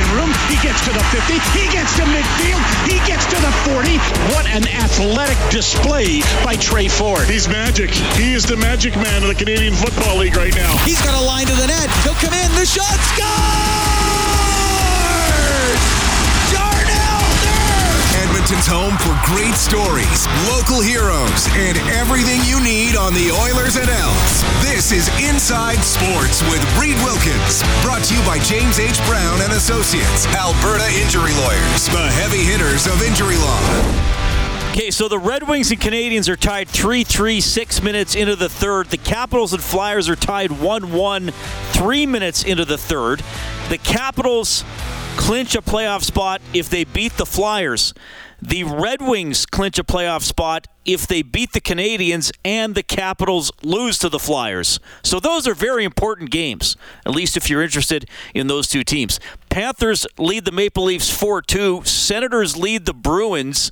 room. He gets to the 50. He gets to midfield. He gets to the 40. What an athletic display by Trey Ford. He's magic. He is the magic man of the Canadian Football League right now. He's got a line to the net. He'll come in. The shot scores! Darnell Nurse! Edmonton's home for great stories, local heroes, and everything you need on the Oilers and Elks. This is Inside Sports with Reed Wilkins. Brought to you by James H. Brown and Associates, Alberta Injury Lawyers, the heavy hitters of injury law. Okay, so the Red Wings and Canadians are tied 3-3, 6 minutes into the third. The Capitals and Flyers are tied 1-1, 3 minutes into the third. The Capitals clinch a playoff spot if they beat the Flyers. The Red Wings clinch a playoff spot if they beat the Canadians and the Capitals lose to the Flyers. So those are very important games, at least if you're interested in those two teams. Panthers lead the Maple Leafs 4-2. Senators lead the Bruins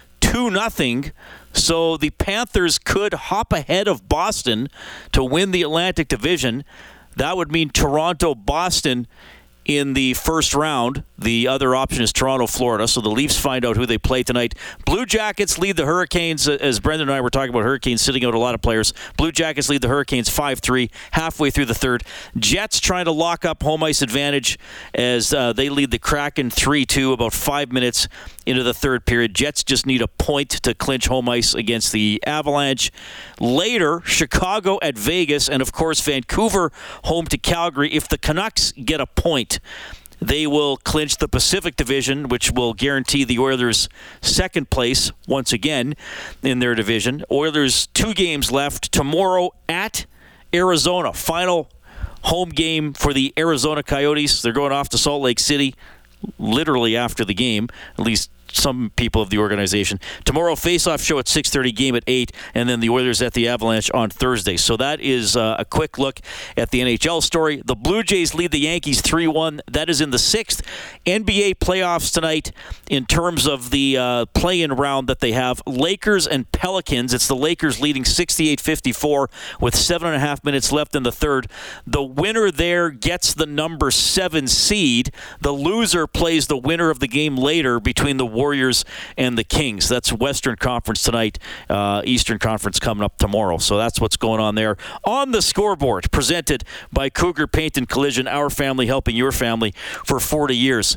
2-0. So the Panthers could hop ahead of Boston to win the Atlantic Division. That would mean Toronto-Boston in the first round. The other option is Toronto-Florida, so the Leafs find out who they play tonight. Blue Jackets lead the Hurricanes, as Brendan and I were talking about Hurricanes sitting out a lot of players. Blue Jackets lead the Hurricanes 5-3, halfway through the third. Jets trying to lock up home ice advantage as they lead the Kraken 3-2, about 5 minutes into the third period. Jets just need a point to clinch home ice against the Avalanche. Later, Chicago at Vegas, and of course Vancouver home to Calgary. If the Canucks get a point, they will clinch the Pacific Division, which will guarantee the Oilers second place once again in their division. Oilers 2 games left. Tomorrow at Arizona. Final home game for the Arizona Coyotes. They're going off to Salt Lake City literally after the game, at least some people of the organization. Tomorrow, face-off show at 6:30, game at 8, and then the Oilers at the Avalanche on Thursday. So that is a quick look at the NHL story. The Blue Jays lead the Yankees 3-1. That is in the 6th NBA playoffs tonight in terms of the play-in round that they have. Lakers and Pelicans. It's the Lakers leading 68-54 with 7.5 minutes left in the third. The winner there gets the number 7 seed. The loser plays the winner of the game later between the Warriors and the Kings. That's Western Conference tonight, Eastern Conference coming up tomorrow. So that's what's going on there. On the scoreboard, presented by Cougar Paint and Collision, our family helping your family for 40 years.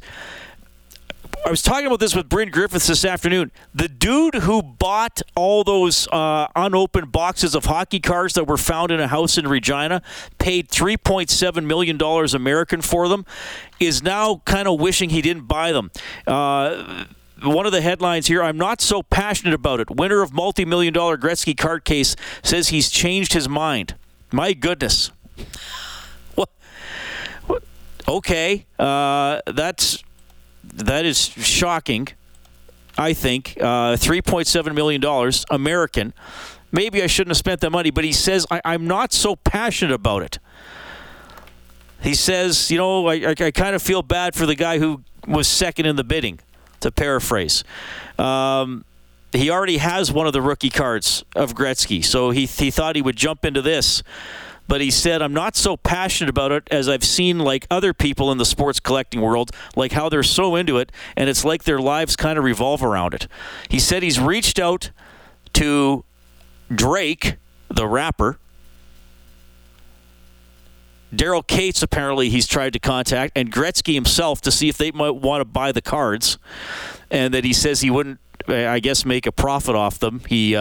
I was talking about this with Bryn Griffiths this afternoon. The dude who bought all those unopened boxes of hockey cards that were found in a house in Regina, paid $3.7 million American for them, is now kind of wishing he didn't buy them. One of the headlines here, I'm not so passionate about it. Winner of multi-million-dollar Gretzky card case says he's changed his mind. My goodness. What? Okay. That is shocking, I think. $3.7 million, American. Maybe I shouldn't have spent that money, but he says, I'm not so passionate about it. He says, I kind of feel bad for the guy who was second in the bidding, to paraphrase. He already has one of the rookie cards of Gretzky, so he thought he would jump into this. But he said, I'm not so passionate about it as I've seen like other people in the sports collecting world, like how they're so into it, and it's like their lives kind of revolve around it. He said he's reached out to Drake, the rapper. Daryl Cates, apparently, he's tried to contact, and Gretzky himself to see if they might want to buy the cards, and that he says he wouldn't, I guess, make a profit off them. He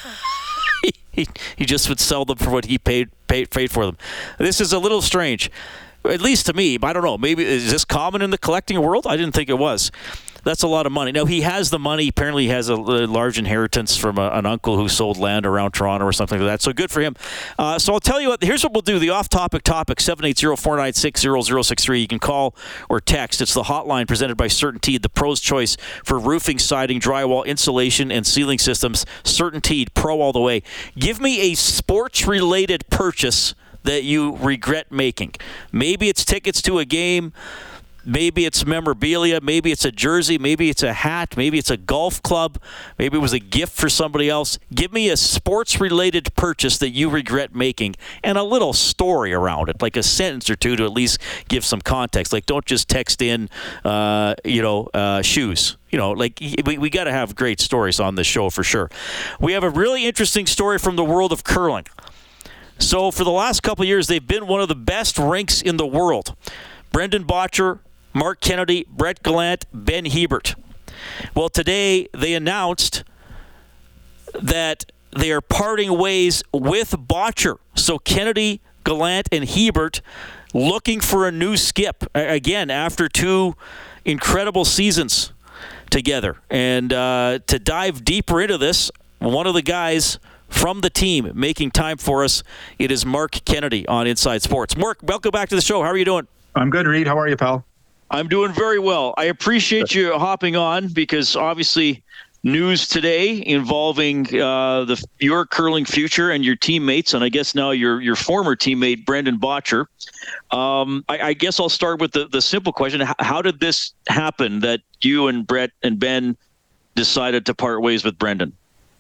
just would sell them for what he paid for them. This is a little strange, at least to me. I don't know. Maybe is this common in the collecting world? I didn't think it was. That's a lot of money. Now, he has the money. Apparently, he has a large inheritance from an uncle who sold land around Toronto or something like that. So good for him. So I'll tell you what. Here's what we'll do. The off-topic topic, 780-496-0063. You can call or text. It's the hotline presented by CertainTeed, the pro's choice for roofing, siding, drywall, insulation, and ceiling systems. CertainTeed, pro all the way. Give me a sports-related purchase that you regret making. Maybe it's tickets to a game. Maybe it's memorabilia, maybe it's a jersey, maybe it's a hat, maybe it's a golf club, maybe it was a gift for somebody else. Give me a sports-related purchase that you regret making and a little story around it, like a sentence or two to at least give some context. Like, don't just text in, shoes. We got to have great stories on this show for sure. We have a really interesting story from the world of curling. So for the last couple of years, they've been one of the best rinks in the world. Brendan Bottcher, Mark Kennedy, Brett Gallant, Ben Hebert. Well, today they announced that they are parting ways with Bottcher. So Kennedy, Gallant, and Hebert looking for a new skip, again, after 2 incredible seasons together. And to dive deeper into this, one of the guys from the team making time for us, it is Mark Kennedy on Inside Sports. Mark, welcome back to the show. How are you doing? I'm good, Reed. How are you, pal? I'm doing very well. I appreciate you hopping on because obviously news today involving your curling future and your teammates, and I guess now your former teammate, Brendan Bottcher. I guess I'll start with the simple question. How did this happen that you and Brett and Ben decided to part ways with Brendan?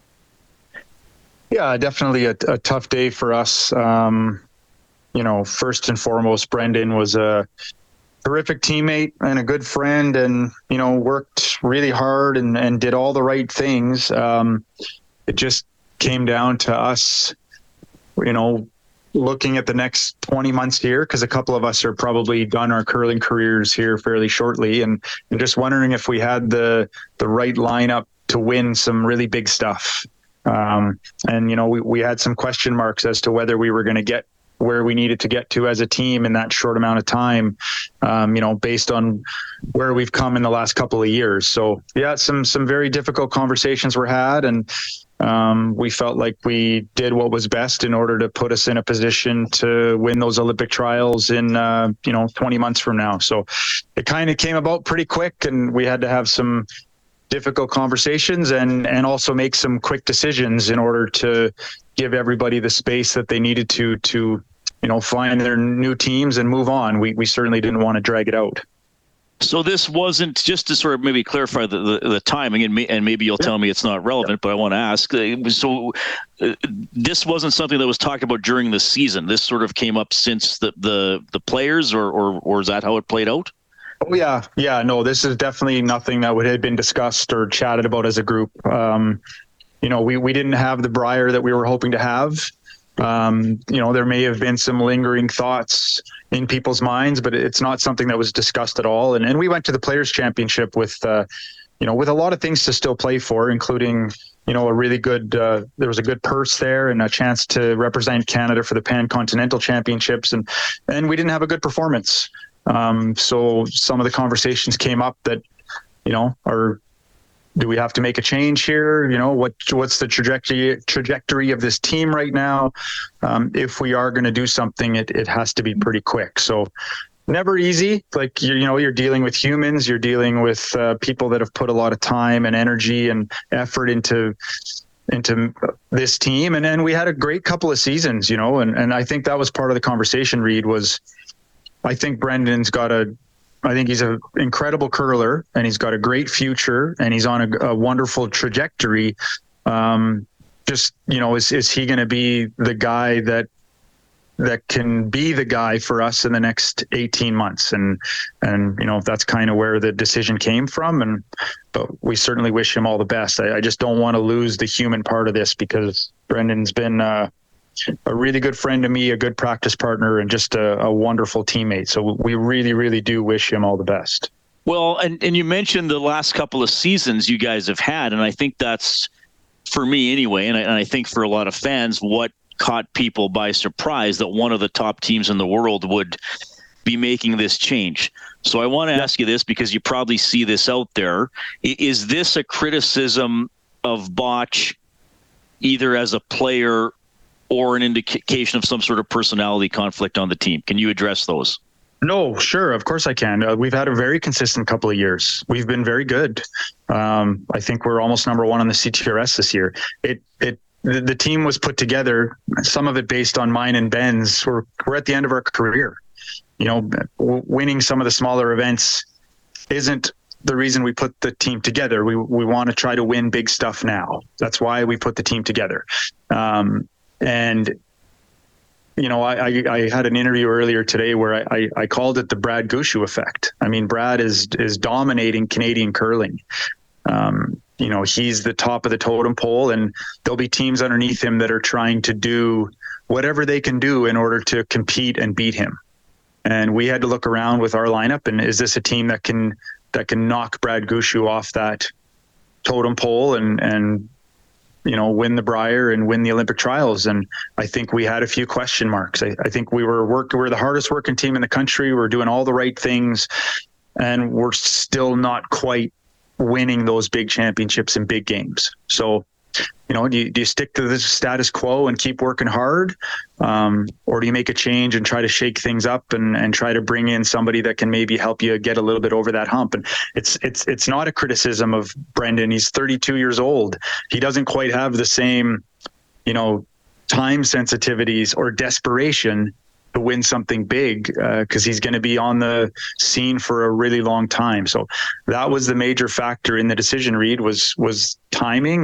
Yeah, definitely a tough day for us. First and foremost, Brendan was a terrific teammate and a good friend and, worked really hard and did all the right things. It just came down to us, looking at the next 20 months here, because a couple of us are probably done our curling careers here fairly shortly, and just wondering if we had the right lineup to win some really big stuff. We had some question marks as to whether we were going to get where we needed to get to as a team in that short amount of time, based on where we've come in the last couple of years. So yeah, some very difficult conversations were had, and we felt like we did what was best in order to put us in a position to win those Olympic trials in 20 months from now. So it kind of came about pretty quick, and we had to have some difficult conversations and also make some quick decisions in order to give everybody the space that they needed to find their new teams and move on. We certainly didn't want to drag it out. So this wasn't, just to sort of maybe clarify the timing, and maybe you'll tell me it's not relevant, but I want to ask. So this wasn't something that was talked about during the season. This sort of came up since the players, or is that how it played out? Oh, yeah. No, this is definitely nothing that had been discussed or chatted about as a group. We didn't have the Brier that we were hoping to have. There may have been some lingering thoughts in people's minds, but it's not something that was discussed at all. And we went to the Players' Championship with a lot of things to still play for, including, a really good, there was a good purse there and a chance to represent Canada for the Pan-Continental Championships. And we didn't have a good performance. So some of the conversations came up that, do we have to make a change here? What's the trajectory of this team right now? If we are going to do something, it has to be pretty quick. So never easy. Like, you're dealing with humans, you're dealing with people that have put a lot of time and energy and effort into this team. And then we had a great couple of seasons, and I think that was part of the conversation, Reed, was I think Brendan's I think he's an incredible curler, and he's got a great future, and he's on a wonderful trajectory. Is he going to be the guy that can be the guy for us in the next 18 months? And that's kind of where the decision came from. But we certainly wish him all the best. I just don't want to lose the human part of this, because Brendan's been a really good friend to me, a good practice partner, and just a wonderful teammate. So we really, really do wish him all the best. Well, and you mentioned the last couple of seasons you guys have had, and I think that's, for me anyway, and I think for a lot of fans, what caught people by surprise, that one of the top teams in the world would be making this change. So I want to ask you this, because you probably see this out there. Is this a criticism of Botch, either as a player or an indication of some sort of personality conflict on the team? Can you address those? No, sure. Of course I can. We've had a very consistent couple of years. We've been very good. I think we're almost number one on the CTRS this year. The team was put together, some of it based on mine and Ben's. We're at the end of our career. winning some of the smaller events isn't the reason we put the team together. We want to try to win big stuff now. That's why we put the team together. And I had an interview earlier today where I called it the Brad Gushue effect. I mean, Brad is dominating Canadian curling. He's the top of the totem pole, and there'll be teams underneath him that are trying to do whatever they can do in order to compete and beat him. And we had to look around with our lineup, and is this a team that can knock Brad Gushue off that totem pole and win the Brier and win the Olympic trials? And I think we had a few question marks. I think we're the hardest working team in the country. We're doing all the right things, and we're still not quite winning those big championships in big games. So, do you stick to the status quo and keep working hard? Or do you make a change and try to shake things up and try to bring in somebody that can maybe help you get a little bit over that hump? And it's not a criticism of Brendan. He's 32 years old. He doesn't quite have the same, time sensitivities or desperation to win something big, because he's going to be on the scene for a really long time. So that was the major factor in the decision, Reed, was timing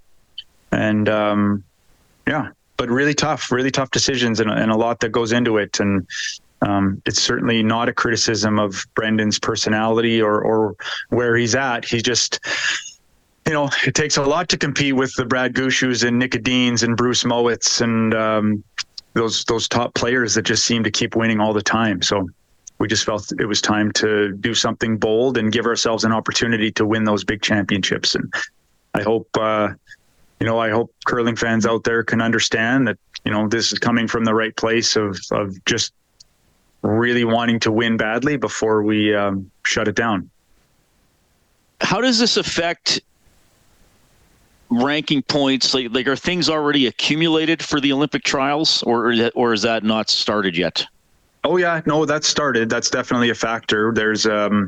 but really tough decisions and a lot that goes into it. And it's certainly not a criticism of Brendan's personality or where he's at. He just, it takes a lot to compete with the Brad Gushues and Nick Edins and Bruce Mowats and those top players that just seem to keep winning all the time. So we just felt it was time to do something bold and give ourselves an opportunity to win those big championships. And I hope, I hope curling fans out there can understand that, this is coming from the right place of just really wanting to win badly before we shut it down. How does this affect ranking points? Like are things already accumulated for the Olympic trials, or is that not started yet? Oh yeah, no, that's started. That's definitely a factor. There's,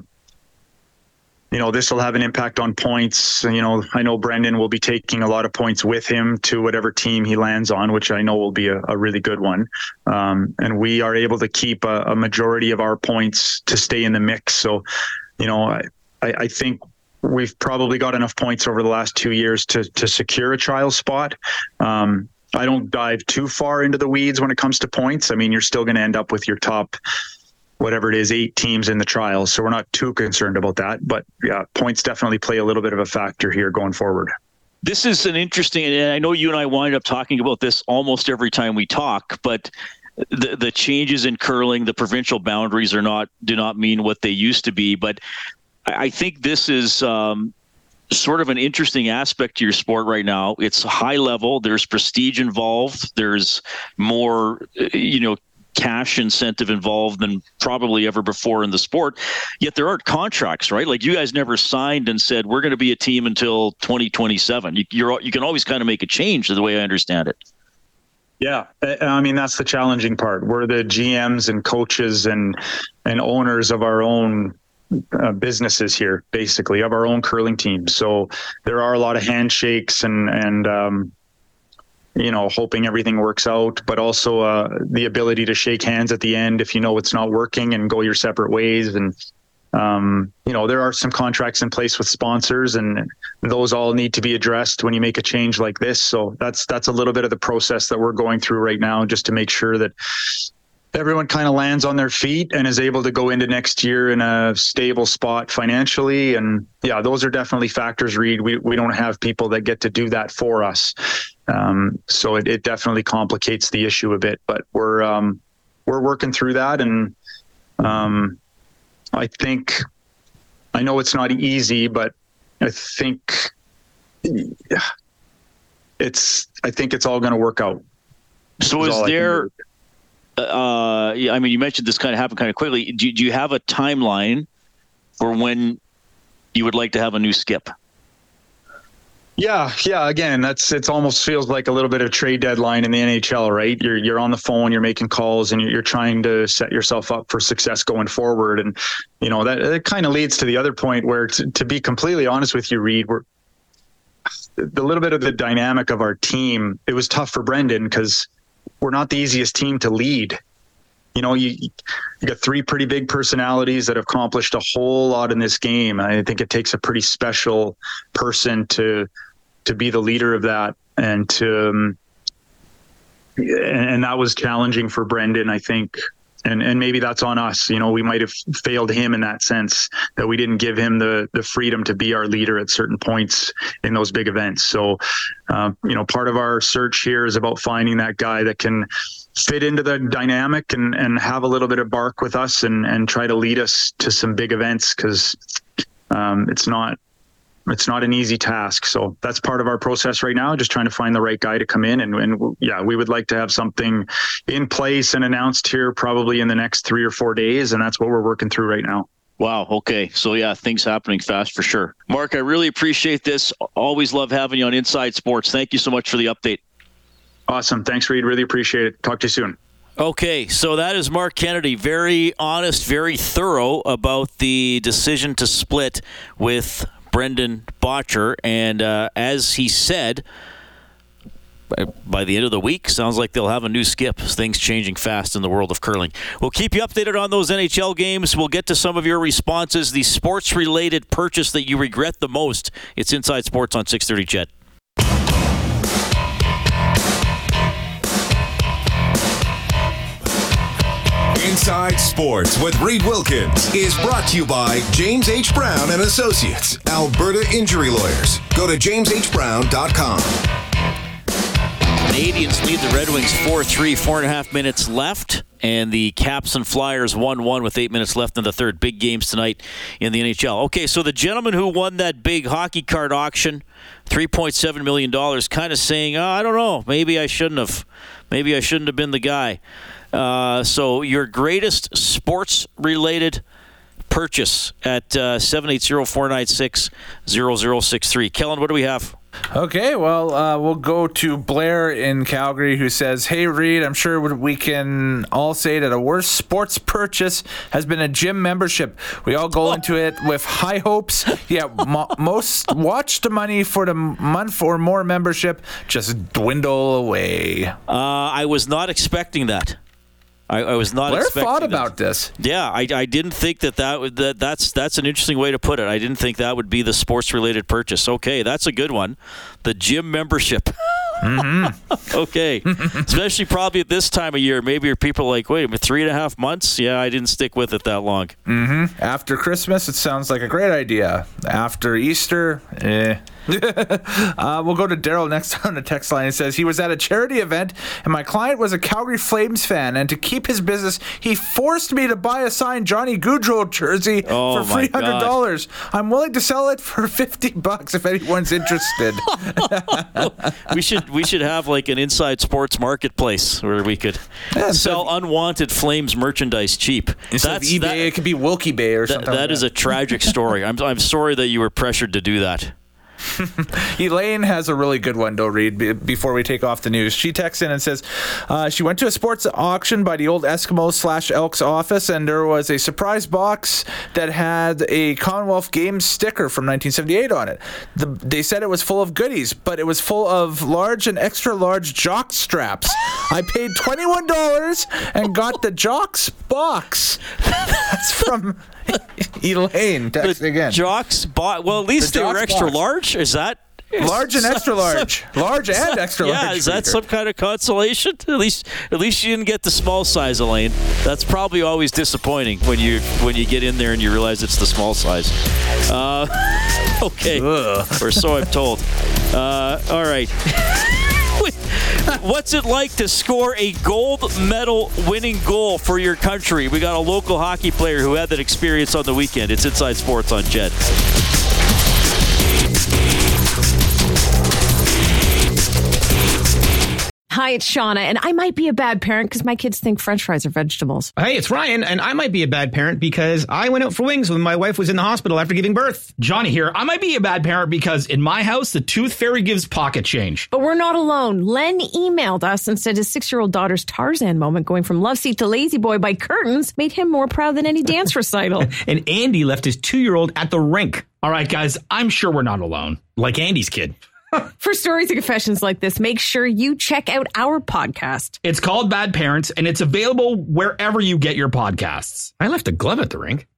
this will have an impact on points. I know Brendan will be taking a lot of points with him to whatever team he lands on, which I know will be a really good one. And we are able to keep a majority of our points to stay in the mix. So, I think we've probably got enough points over the last 2 years to secure a trial spot. I don't dive too far into the weeds when it comes to points. I mean, you're still going to end up with your top, whatever it is, 8 teams in the trials. So we're not too concerned about that. But yeah, points definitely play a little bit of a factor here going forward. This is an interesting, and I know you and I wind up talking about this almost every time we talk, but the changes in curling, the provincial boundaries do not mean what they used to be. But I think this is sort of an interesting aspect to your sport right now. It's high level. There's prestige involved. There's more, cash incentive involved than probably ever before in the sport. Yet there aren't contracts, right? Like you guys never signed and said, we're going to be a team until 2027. You can always kind of make a change, the way I understand it. Yeah. I mean, that's the challenging part. We're the GMs and coaches and owners of our own businesses here, basically, of our own curling team. So there are a lot of handshakes and hoping everything works out, but also the ability to shake hands at the end if it's not working and go your separate ways. And there are some contracts in place with sponsors, and those all need to be addressed when you make a change like this. So that's a little bit of the process that we're going through right now, just to make sure that everyone kind of lands on their feet and is able to go into next year in a stable spot financially. And yeah, those are definitely factors, Reed. We don't have people that get to do that for us. So it definitely complicates the issue a bit, but we're working through that. And I know it's not easy, but I think it's all going to work out. So is there, you mentioned this kind of happened kind of quickly. Do you have a timeline for when you would like to have a new skip? Yeah. Again, it almost feels like a little bit of trade deadline in the NHL, right? You're on the phone, you're making calls, and you're trying to set yourself up for success going forward. And that kind of leads to the other point where, to be completely honest with you, Reed, the little bit of the dynamic of our team. It was tough for Brendan because we're not the easiest team to lead. you got three pretty big personalities that have accomplished a whole lot in this game. I think it takes a pretty special person to be the leader of that, and that was challenging for Brendan, I think. And maybe that's on us. We might have failed him in that sense, that we didn't give him the freedom to be our leader at certain points in those big events. So, part of our search here is about finding that guy that can fit into the dynamic and have a little bit of bark with us and try to lead us to some big events, because it's not an easy task. So that's part of our process right now, just trying to find the right guy to come in. And we would like to have something in place and announced here probably in the next 3 or 4 days. And that's what we're working through right now. Wow. Okay. So things happening fast for sure. Mark, I really appreciate this. Always love having you on Inside Sports. Thank you so much for the update. Awesome. Thanks, Reed. Really appreciate it. Talk to you soon. Okay, so that is Mark Kennedy. Very honest, very thorough about the decision to split with Brendan Bottcher, and as he said, by the end of the week, sounds like they'll have a new skip. Things changing fast in the world of curling. We'll keep you updated on those NHL games. We'll get to some of your responses. The sports-related purchase that you regret the most. It's Inside Sports on 630 CHED. Inside Sports with Reed Wilkins is brought to you by James H. Brown and Associates, Alberta Injury Lawyers. Go to jameshbrown.com. Canadians lead the Red Wings 4-3, 4.5 minutes left, and the Caps and Flyers 1-1 with 8 minutes left in the third. Big games tonight in the NHL. Okay, so the gentleman who won that big hockey card auction, $3.7 million, kind of saying, I don't know, maybe I shouldn't have been the guy. So your greatest sports-related purchase at 780-496-0063. Kellen, what do we have? Okay, well, we'll go to Blair in Calgary, who says, "Hey, Reed, I'm sure we can all say that a worst sports purchase has been a gym membership. We all go into it with high hopes. Yeah, most watch the money for the month or more membership just dwindle away." I was not expecting that. I was not Blair expecting thought that. about this. Yeah, I didn't think that's an interesting way to put it. I didn't think that would be the sports-related purchase. Okay, that's a good one. The gym membership. Mm-hmm. Okay. Especially probably at this time of year. Maybe your people are like, wait, 3.5 months? Yeah, I didn't stick with it that long. Mm-hmm. After Christmas, it sounds like a great idea. After Easter, we'll go to Daryl next on the text line. He says, he was at a charity event, and my client was a Calgary Flames fan, and to keep his business, he forced me to buy a signed Johnny Gaudreau jersey for $300. I'm willing to sell it for $50 if anyone's interested. We should have like an Inside Sports marketplace where we could sell unwanted Flames merchandise cheap. Instead of eBay, it could be Wilkie Bay or something. That is a tragic story. I'm sorry that you were pressured to do that. Elaine has a really good one, though, Reed, before we take off the news. She texts in and says she went to a sports auction by the old Eskimos/Elks office, and there was a surprise box that had a Commonwealth Games sticker from 1978 on it. They said it was full of goodies, but it was full of large and extra large jock straps. I paid $21 and got the Jocks box. That's from Elaine. Text again. Jocks box. Well, at least they were extra large. Is that large and extra large? Large and extra large. Yeah, is that some kind of consolation? At least you didn't get the small size, Elaine. That's probably always disappointing when you get in there and you realize it's the small size. Okay, or so I'm told. All right. What's it like to score a gold medal winning goal for your country? We got a local hockey player who had that experience on the weekend. It's Inside Sports on CHED. Hi, it's Shauna, and I might be a bad parent because my kids think French fries are vegetables. Hey, it's Ryan, and I might be a bad parent because I went out for wings when my wife was in the hospital after giving birth. Johnny here. I might be a bad parent because in my house, the tooth fairy gives pocket change. But we're not alone. Len emailed us and said his 6-year-old daughter's Tarzan moment going from love seat to lazy boy by curtains made him more proud than any dance recital. And Andy left his 2-year-old at the rink. All right, guys, I'm sure we're not alone. Like Andy's kid. For stories and confessions like this, make sure you check out our podcast. It's called Bad Parents, and it's available wherever you get your podcasts. I left a glove at the rink.